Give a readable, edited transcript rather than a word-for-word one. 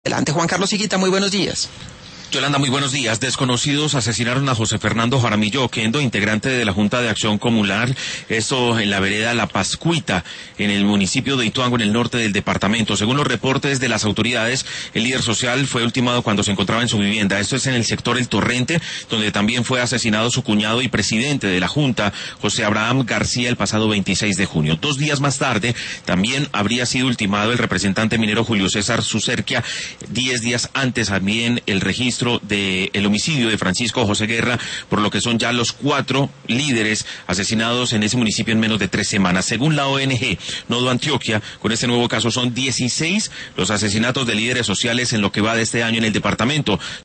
Adelante, Juan Carlos Higuita, muy buenos días. Yolanda, muy buenos días. Desconocidos asesinaron a José Fernando Jaramillo Oquendo, integrante de la Junta de Acción Comunal, esto en la vereda La Pascuita, en el municipio de Ituango, en el norte del departamento. Según los reportes de las autoridades, el líder social fue ultimado cuando se encontraba en su vivienda. Esto es en el sector El Torrente, donde también fue asesinado su cuñado y presidente de la Junta, José Abraham García, el pasado 26 de junio. 2 días más tarde, también habría sido ultimado el representante minero Julio César Sucerquia. 10 días antes también el registro del homicidio de Francisco José Guerra, por lo que son ya los 4 líderes asesinados en ese municipio en menos de 3 semanas. Según la ONG Nodo Antioquia, con este nuevo caso son 16 los asesinatos de líderes sociales en lo que va de este año en el departamento.